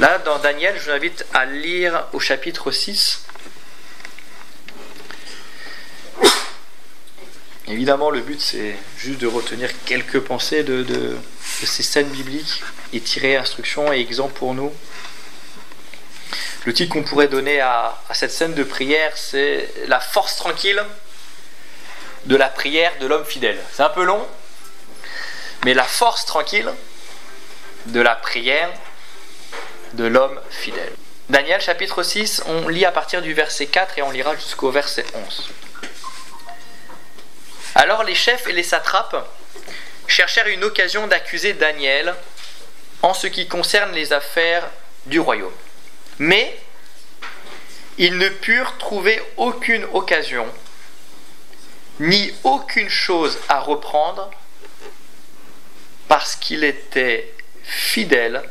Là, dans Daniel, je vous invite à lire au chapitre 6. Évidemment, le but, c'est juste de retenir quelques pensées de ces scènes bibliques et tirer instruction et exemple pour nous. Le titre qu'on pourrait donner à cette scène de prière, c'est « La force tranquille de la prière de l'homme fidèle ». C'est un peu long, mais la force tranquille de la prière de l'homme fidèle. Daniel, chapitre 6, on lit à partir du verset 4 et on lira jusqu'au verset 11. Alors les chefs et les satrapes cherchèrent une occasion d'accuser Daniel en ce qui concerne les affaires du royaume. Mais ils ne purent trouver aucune occasion, ni aucune chose à reprendre, parce qu'il était fidèle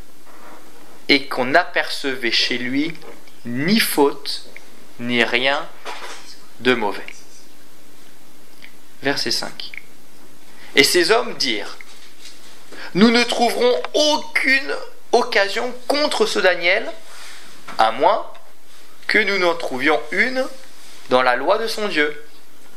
et qu'on n'apercevait chez lui ni faute, ni rien de mauvais. Verset 5. Et ces hommes dirent : nous ne trouverons aucune occasion contre ce Daniel, à moins que nous n'en trouvions une dans la loi de son Dieu.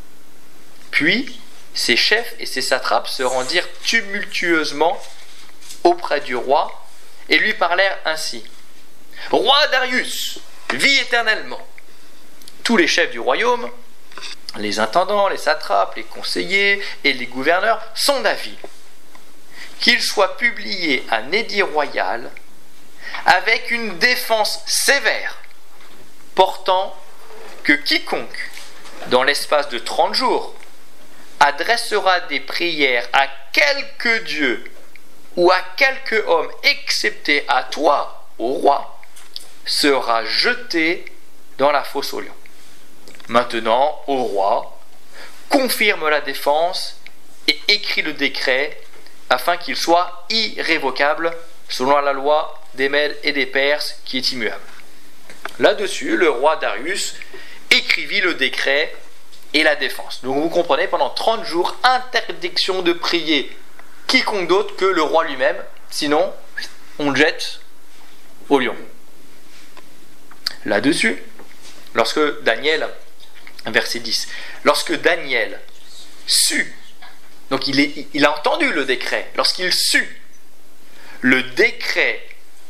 Puis, ses chefs et ses satrapes se rendirent tumultueusement auprès du roi et lui parlèrent ainsi : Roi Darius, vis éternellement. Tous les chefs du royaume, les intendants, les satrapes, les conseillers et les gouverneurs sont d'avis qu'il soit publié un édit royal avec une défense sévère portant que quiconque, dans l'espace de 30 jours, adressera des prières à quelque dieu ou à quelque homme, excepté à toi, ô roi, sera jeté dans la fosse aux lions. Maintenant, ô roi, confirme la défense et écris le décret afin qu'il soit irrévocable selon la loi des Mèdes et des Perses qui est immuable. Là-dessus, le roi Darius écrivit le décret et la défense. Donc vous comprenez, pendant 30 jours, interdiction de prier quiconque d'autre que le roi lui-même, sinon on le jette au lion. Là-dessus, lorsque Daniel, verset 10, lorsque Daniel sut, donc il a entendu le décret, lorsqu'il sut que le décret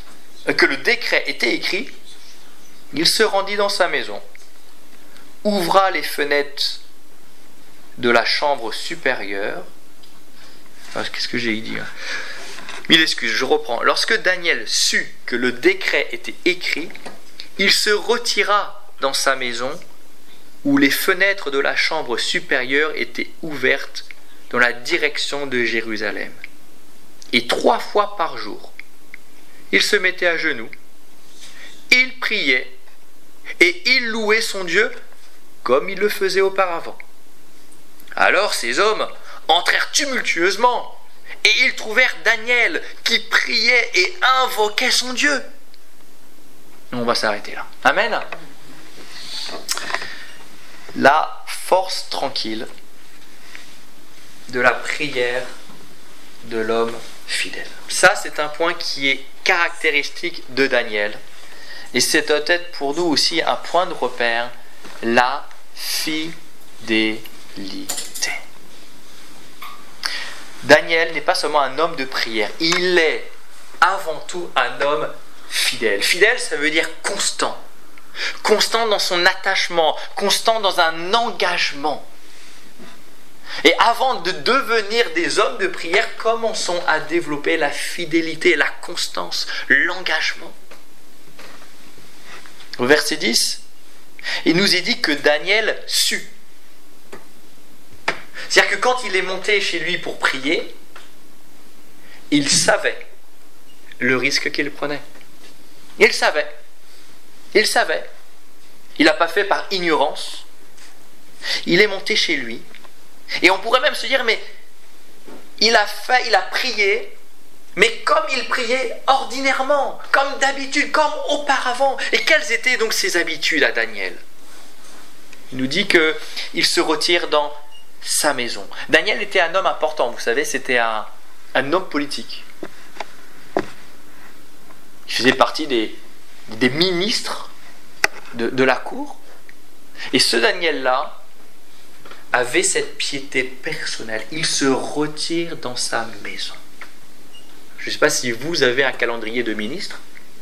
était écrit, il se rendit dans sa maison, ouvra les fenêtres de la chambre supérieure. Qu'est-ce que j'ai dit ? Mille excuses, je reprends. Lorsque Daniel sut que le décret était écrit, il se retira dans sa maison où les fenêtres de la chambre supérieure étaient ouvertes dans la direction de Jérusalem. Et 3 fois par jour, il se mettait à genoux, il priait et il louait son Dieu comme il le faisait auparavant. Alors ces hommes entrèrent tumultueusement et ils trouvèrent Daniel qui priait et invoquait son Dieu. On va s'arrêter là. Amen. La force tranquille de la prière de l'homme fidèle. Ça, c'est un point qui est caractéristique de Daniel. Et c'est peut-être pour nous aussi un point de repère, la fidélité. Daniel n'est pas seulement un homme de prière, il est avant tout un homme fidèle. Fidèle, ça veut dire constant. Constant dans son attachement, constant dans un engagement. Et avant de devenir des hommes de prière, commençons à développer la fidélité, la constance, l'engagement. Au verset 10, il nous est dit que Daniel sut. C'est-à-dire que quand il est monté chez lui pour prier, il savait le risque qu'il prenait. Il savait. Il savait. Il n'a pas fait par ignorance. Il est monté chez lui. Et on pourrait même se dire, mais il a prié, mais comme il priait ordinairement, comme d'habitude, comme auparavant. Et quelles étaient donc ses habitudes à Daniel ? Il nous dit qu'il se retire dans sa maison. Daniel était un homme important, vous savez, c'était un homme politique. Il faisait partie des ministres de la cour. Et ce Daniel-là avait cette piété personnelle. Il se retire dans sa maison. Je ne sais pas si vous avez un calendrier de ministres.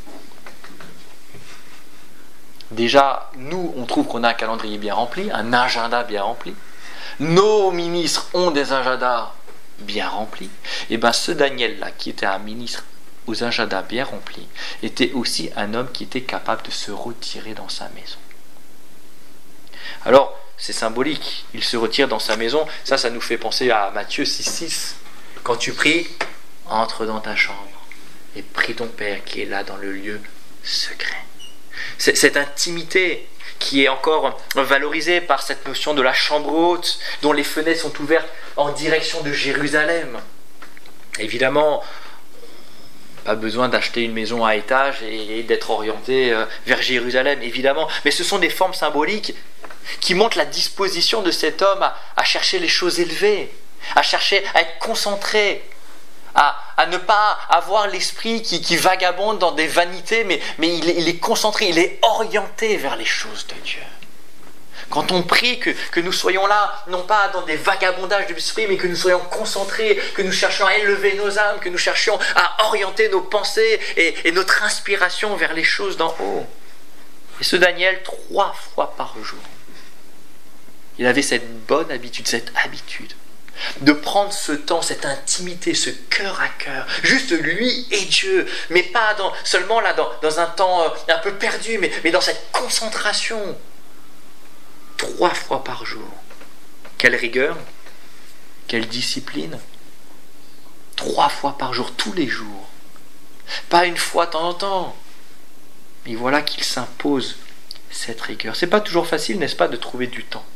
Déjà, nous, on trouve qu'on a un calendrier bien rempli, un agenda bien rempli. Nos ministres ont des agendas bien remplis. Et bien ce Daniel-là, qui était un ministre aux agendas bien remplis, était aussi un homme qui était capable de se retirer dans sa maison. Alors, c'est symbolique, il se retire dans sa maison. Ça nous fait penser à Matthieu 6,6. Quand tu pries, entre dans ta chambre et prie ton Père qui est là dans le lieu secret. Cette intimité qui est encore valorisée par cette notion de la chambre haute, dont les fenêtres sont ouvertes en direction de Jérusalem. Évidemment, pas besoin d'acheter une maison à étage et d'être orienté vers Jérusalem, évidemment. Mais ce sont des formes symboliques qui montrent la disposition de cet homme à chercher les choses élevées, à chercher à être concentré, à ne pas avoir l'esprit qui vagabonde dans des vanités, mais il est concentré, il est orienté vers les choses de Dieu. Quand on prie, que nous soyons là, non pas dans des vagabondages de l'esprit, mais que nous soyons concentrés, que nous cherchions à élever nos âmes, que nous cherchions à orienter nos pensées et notre inspiration vers les choses d'en haut. Et ce Daniel, 3 fois par jour, il avait cette bonne habitude, de prendre ce temps, cette intimité, ce cœur à cœur, juste lui et Dieu, mais pas seulement là dans un temps un peu perdu, mais dans cette concentration. 3 fois par jour. Quelle rigueur, quelle discipline. 3 fois par jour, tous les jours. Pas une fois de temps en temps. Mais voilà qu'il s'impose cette rigueur. C'est pas toujours facile, n'est-ce pas, de trouver du temps.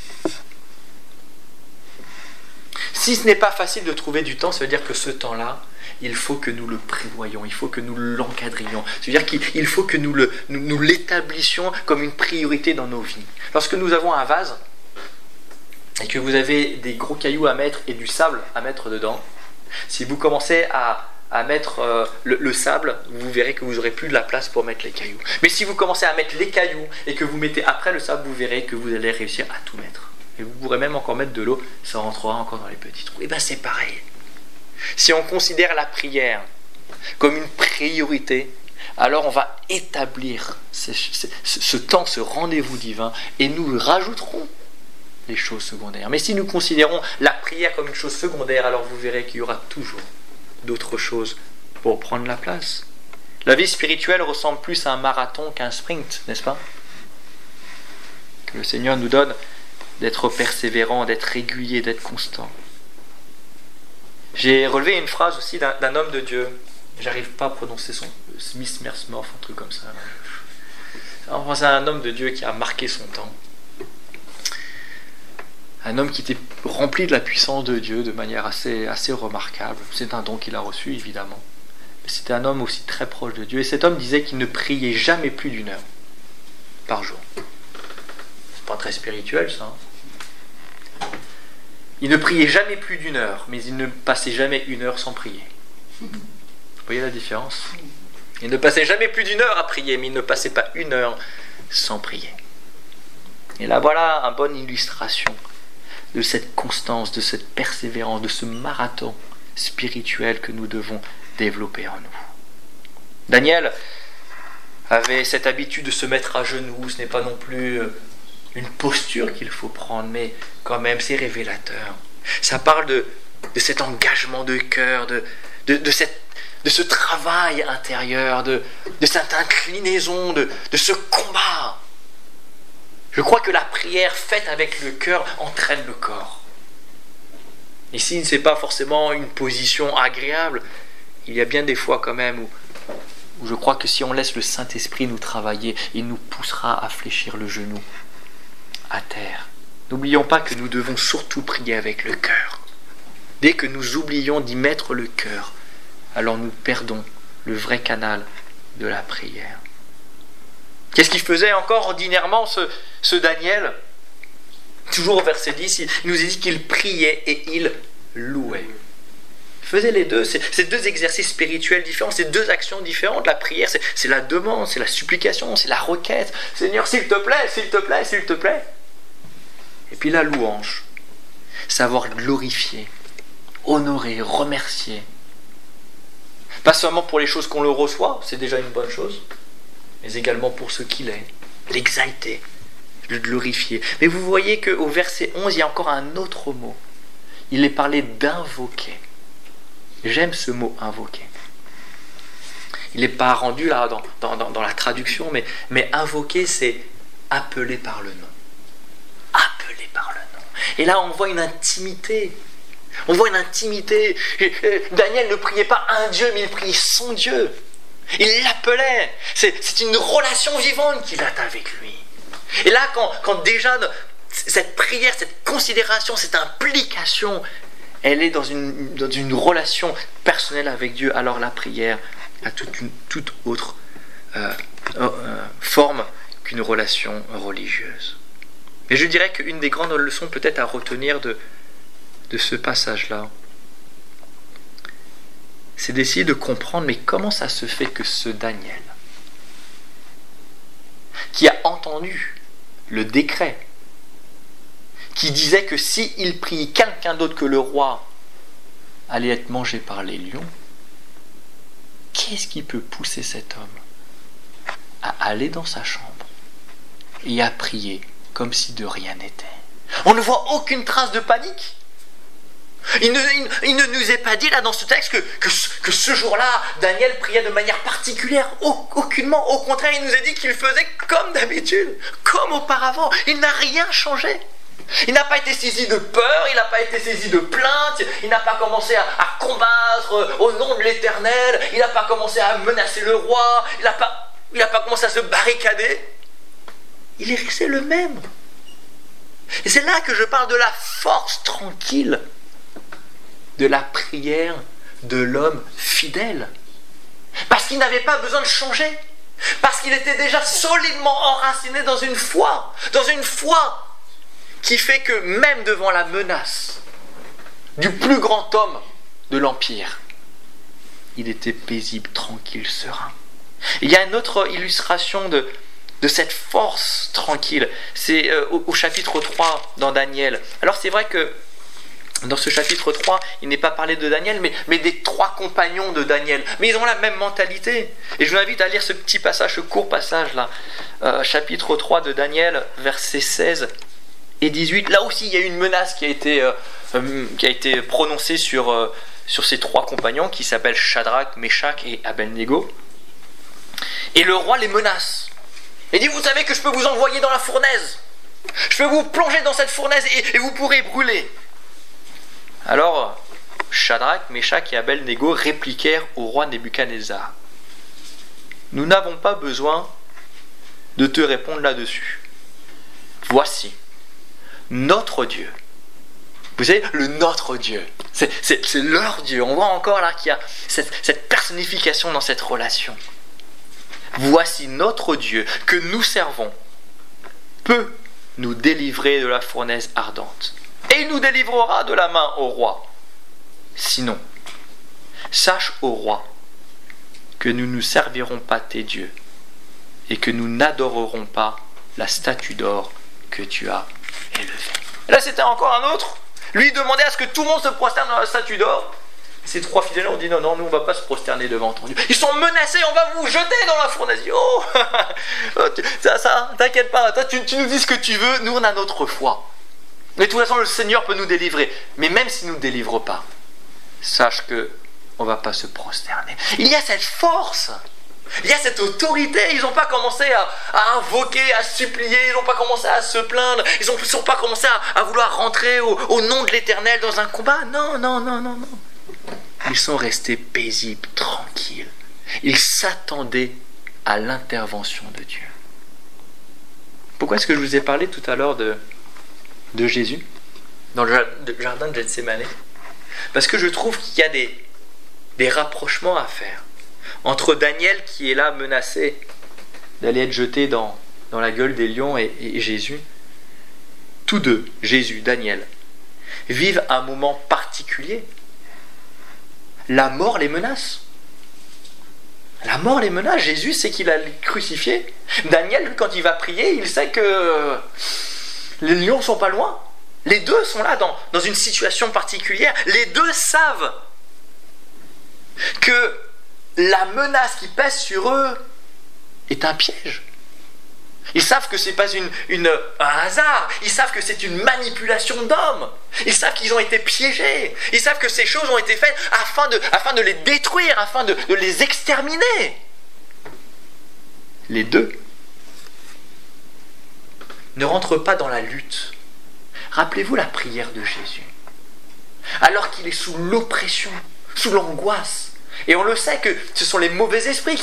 Si ce n'est pas facile de trouver du temps, ça veut dire que ce temps-là, il faut que nous le prévoyons, il faut que nous l'encadrions. C'est-à-dire qu'il faut que nous l'établissions comme une priorité dans nos vies. Lorsque nous avons un vase et que vous avez des gros cailloux à mettre et du sable à mettre dedans, si vous commencez à mettre le sable, vous verrez que vous n'aurez plus de la place pour mettre les cailloux. Mais si vous commencez à mettre les cailloux et que vous mettez après le sable, vous verrez que vous allez réussir à tout mettre. Et vous pourrez même encore mettre de l'eau, ça rentrera encore dans les petits trous. Et bien c'est pareil. Si on considère la prière comme une priorité, alors on va établir ce temps, ce rendez-vous divin, et nous rajouterons les choses secondaires. Mais si nous considérons la prière comme une chose secondaire, alors vous verrez qu'il y aura toujours d'autres choses pour prendre la place. La vie spirituelle ressemble plus à un marathon qu'à un sprint, n'est-ce pas? Que le Seigneur nous donne d'être persévérant, d'être régulier, d'être constant. J'ai relevé une phrase aussi d'un homme de Dieu. J'arrive pas à prononcer son Smith Mersmorf, un truc comme ça. Enfin, c'est un homme de Dieu qui a marqué son temps. Un homme qui était rempli de la puissance de Dieu de manière assez remarquable. C'est un don qu'il a reçu, évidemment. Mais c'était un homme aussi très proche de Dieu. Et cet homme disait qu'il ne priait jamais plus d'1 heure par jour. C'est pas très spirituel, ça. Il ne priait jamais plus d'1 heure, mais il ne passait jamais 1 heure sans prier. Vous voyez la différence? Il ne passait jamais plus d'1 heure à prier, mais il ne passait pas 1 heure sans prier. Et là, voilà une bonne illustration de cette constance, de cette persévérance, de ce marathon spirituel que nous devons développer en nous. Daniel avait cette habitude de se mettre à genoux. Ce n'est pas non plus une posture qu'il faut prendre, mais quand même c'est révélateur. Ça parle de cet engagement de cœur, de ce travail intérieur, de cette inclinaison, de ce combat. Je crois que la prière faite avec le cœur entraîne le corps. Ici, ce n'est pas forcément une position agréable. Il y a bien des fois quand même où je crois que si on laisse le Saint-Esprit nous travailler, il nous poussera à fléchir le genou à terre. N'oublions pas que nous devons surtout prier avec le cœur. Dès que nous oublions d'y mettre le cœur, alors nous perdons le vrai canal de la prière. Qu'est-ce qu'il faisait encore ordinairement ce Daniel? Toujours au verset 10, il nous dit qu'il priait et il louait. Faisait les deux, c'est deux exercices spirituels différents, c'est deux actions différentes. La prière, c'est la demande, c'est la supplication, c'est la requête. Seigneur, s'il te plaît, s'il te plaît, s'il te plaît. Et puis la louange, savoir glorifier, honorer, remercier. Pas seulement pour les choses qu'on le reçoit, c'est déjà une bonne chose, mais également pour ce qu'il est, l'exalter, le glorifier. Mais vous voyez qu'au verset 11, il y a encore un autre mot. Il est parlé d'invoquer. J'aime ce mot invoquer. Il n'est pas rendu là dans la traduction, mais invoquer, c'est appeler par le nom. Appeler par le nom. Et là, on voit une intimité. On voit une intimité. Daniel ne priait pas un Dieu, mais il priait son Dieu. Il l'appelait. C'est une relation vivante qu'il a avec lui. Et là, quand déjà cette prière, cette considération, cette implication, elle est dans une relation personnelle avec Dieu, alors la prière a toute autre forme qu'une relation religieuse. Et je dirais qu'une des grandes leçons peut-être à retenir de ce passage-là, c'est d'essayer de comprendre, mais comment ça se fait que ce Daniel, qui a entendu le décret, qui disait que s'il priait quelqu'un d'autre que le roi allait être mangé par les lions, qu'est-ce qui peut pousser cet homme à aller dans sa chambre et à prier comme si de rien n'était? On ne voit aucune trace de panique. Il ne nous est pas dit là dans ce texte que ce jour-là, Daniel priait de manière particulière. Aucunement. Au contraire, il nous a dit qu'il faisait comme d'habitude, comme auparavant. Il n'a rien changé. Il n'a pas été saisi de peur, il n'a pas été saisi de plainte, il n'a pas commencé à combattre au nom de l'Éternel, il n'a pas commencé à menacer le roi, il n'a pas commencé à se barricader. Il est resté le même. Et c'est là que je parle de la force tranquille de la prière de l'homme fidèle. Parce qu'il n'avait pas besoin de changer. Parce qu'il était déjà solidement enraciné dans une foi qui fait que même devant la menace du plus grand homme de l'Empire, il était paisible, tranquille, serein. Il y a une autre illustration de cette force tranquille. C'est au chapitre 3 dans Daniel. Alors c'est vrai que dans ce chapitre 3, il n'est pas parlé de Daniel, mais des trois compagnons de Daniel. Mais ils ont la même mentalité. Et je vous invite à lire ce petit passage, ce court passage-là. Chapitre 3 de Daniel, versets 16 et 18. Là aussi, il y a une menace qui a été prononcée sur ces trois compagnons qui s'appellent Shadrach, Meshach et Abednego. Et le roi les menace. Il dit, vous savez que je peux vous envoyer dans la fournaise. Je peux vous plonger dans cette fournaise et vous pourrez brûler. Alors, Shadrach, Meshach et Abednego répliquèrent au roi Nebuchadnezzar. Nous n'avons pas besoin de te répondre là-dessus. Voici, notre Dieu. Vous savez, le notre Dieu. C'est leur Dieu. On voit encore là qu'il y a cette personnification dans cette relation. Voici notre Dieu que nous servons peut nous délivrer de la fournaise ardente. Et il nous délivrera de la main au roi. Sinon, sache au roi que nous ne servirons pas tes dieux et que nous n'adorerons pas la statue d'or que tu as élevée. Et là, c'était encore un autre. Lui demandait à ce que tout le monde se prosterne dans la statue d'or. Ces trois fidèles ont dit non, nous on ne va pas se prosterner devant ton Dieu. Ils sont menacés, on va vous jeter dans la fournaise. Oh, ça, t'inquiète pas, toi, tu nous dis ce que tu veux, nous on a notre foi. Mais de toute façon, le Seigneur peut nous délivrer. Mais même s'il ne nous délivre pas, sache qu'on ne va pas se prosterner. Il y a cette force, il y a cette autorité. Ils n'ont pas commencé à invoquer, à supplier, ils n'ont pas commencé à se plaindre, ils n'ont pas commencé à vouloir rentrer au nom de l'Éternel dans un combat. Non. Ils sont restés paisibles, tranquilles. Ils s'attendaient à l'intervention de Dieu. Pourquoi est-ce que je vous ai parlé tout à l'heure de Jésus dans le jardin de Gethsémani? Parce que je trouve qu'il y a des rapprochements à faire entre Daniel qui est là menacé d'aller être jeté dans la gueule des lions et Jésus. Tous deux, Jésus, Daniel, vivent un moment particulier la mort les menace. La mort les menace. Jésus sait qu'il a crucifié. Daniel, lui, quand il va prier, il sait que les lions ne sont pas loin. Les deux sont là dans une situation particulière. Les deux savent que la menace qui pèse sur eux est un piège. Ils savent que ce n'est pas un hasard. Ils savent que c'est une manipulation d'hommes. Ils savent qu'ils ont été piégés. Ils savent que ces choses ont été faites afin de les détruire, afin de les exterminer. Les deux ne rentrent pas dans la lutte. Rappelez-vous la prière de Jésus. Alors qu'il est sous l'oppression, sous l'angoisse. Et on le sait que ce sont les mauvais esprits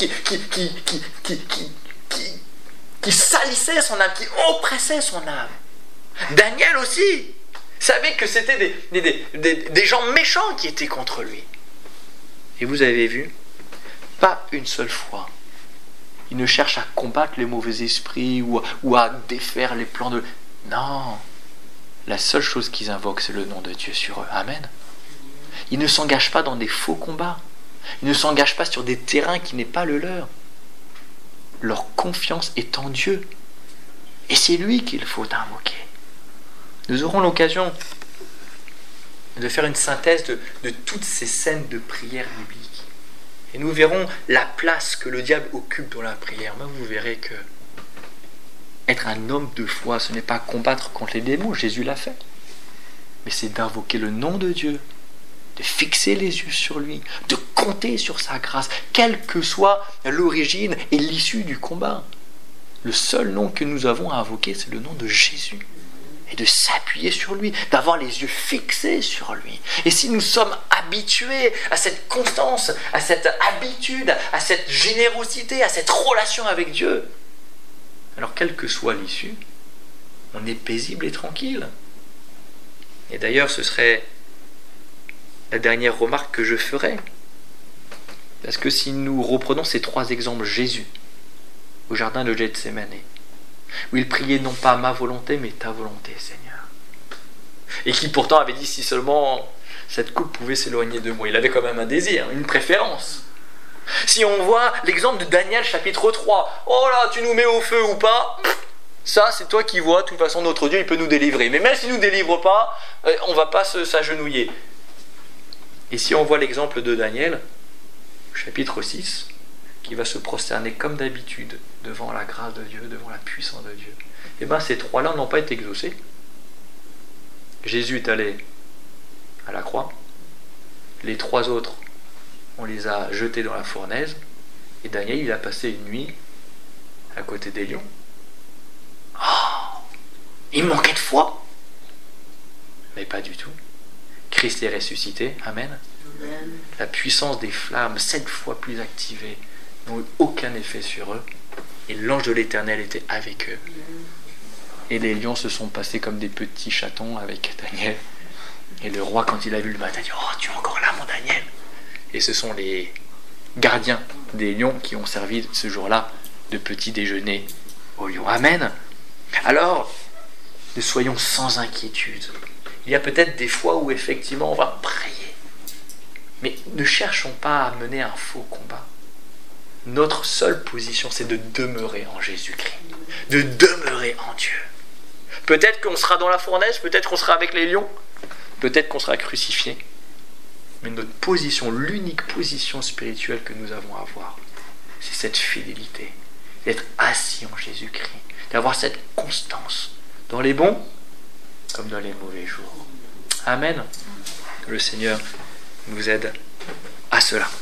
qui salissaient son âme, qui oppressaient son âme. Daniel aussi savait que c'était des gens méchants qui étaient contre lui. Et vous avez vu, pas une seule fois, il ne cherche à combattre les mauvais esprits ou à défaire les plans de... Non, la seule chose qu'ils invoquent, c'est le nom de Dieu sur eux. Amen. Ils ne s'engagent pas dans des faux combats. Ils ne s'engagent pas sur des terrains qui n'est pas le leur. Leur confiance est en Dieu. Et c'est lui qu'il faut invoquer. Nous aurons l'occasion de faire une synthèse de toutes ces scènes de prière biblique. Et nous verrons la place que le diable occupe dans la prière. Mais vous verrez que être un homme de foi, ce n'est pas combattre contre les démons, Jésus l'a fait. Mais c'est d'invoquer le nom de Dieu, de fixer les yeux sur lui, de compter sur sa grâce, quelle que soit l'origine et l'issue du combat. Le seul nom que nous avons à invoquer, c'est le nom de Jésus. Et de s'appuyer sur lui, d'avoir les yeux fixés sur lui. Et si nous sommes habitués à cette constance, à cette habitude, à cette générosité, à cette relation avec Dieu, alors quelle que soit l'issue, on est paisible et tranquille. Et d'ailleurs, ce serait la dernière remarque que je ferai. Parce que si nous reprenons ces trois exemples, Jésus, au jardin de Gethsémane, où il priait non pas ma volonté, mais ta volonté, Seigneur. Et qui pourtant avait dit si seulement cette coupe pouvait s'éloigner de moi. Il avait quand même un désir, une préférence. Si on voit l'exemple de Daniel chapitre 3, oh là, tu nous mets au feu ou pas, ça c'est toi qui vois, de toute façon notre Dieu il peut nous délivrer. Mais même s'il ne nous délivre pas, on ne va pas s'agenouiller. Et si on voit l'exemple de Daniel, chapitre 6, qui va se prosterner comme d'habitude devant la grâce de Dieu, devant la puissance de Dieu, et bien ces trois-là n'ont pas été exaucés. Jésus est allé à la croix, les trois autres, on les a jetés dans la fournaise, et Daniel, il a passé une nuit à côté des lions. Oh, il manquait de foi. Mais pas du tout. Christ est ressuscité, amen. Amen. La puissance des flammes, 7 fois plus activée, n'ont eu aucun effet sur eux, et l'ange de l'Éternel était avec eux. Et les lions se sont passés comme des petits chatons avec Daniel. Et le roi, quand il a vu le matin, a dit « Oh, tu es encore là, mon Daniel !» Et ce sont les gardiens des lions qui ont servi ce jour-là de petit déjeuner aux lions. Amen. Alors, ne soyons sans inquiétude. Il y a peut-être des fois où effectivement on va prier. Mais ne cherchons pas à mener un faux combat. Notre seule position, c'est de demeurer en Jésus-Christ. De demeurer en Dieu. Peut-être qu'on sera dans la fournaise, peut-être qu'on sera avec les lions, peut-être qu'on sera crucifié. Mais notre position, l'unique position spirituelle que nous avons à avoir, c'est cette fidélité, d'être assis en Jésus-Christ, d'avoir cette constance, dans les bons comme dans les mauvais jours. Amen. Que le Seigneur nous aide à cela.